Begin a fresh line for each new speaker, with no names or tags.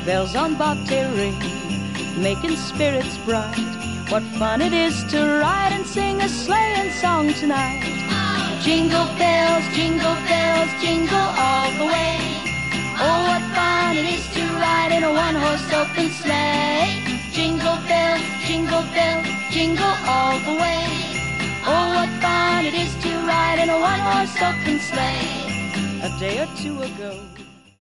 bells on bobtail ring, making spirits bright. What fun it is to ride and sing a sleighing song tonight. Jingle bells, jingle all the way. Oh, what fun it is to ride in a one-horse open sleigh. Jingle bells, jingle all the way. Oh, what fun it is to ride in a one-horse open sleigh. A day or two ago,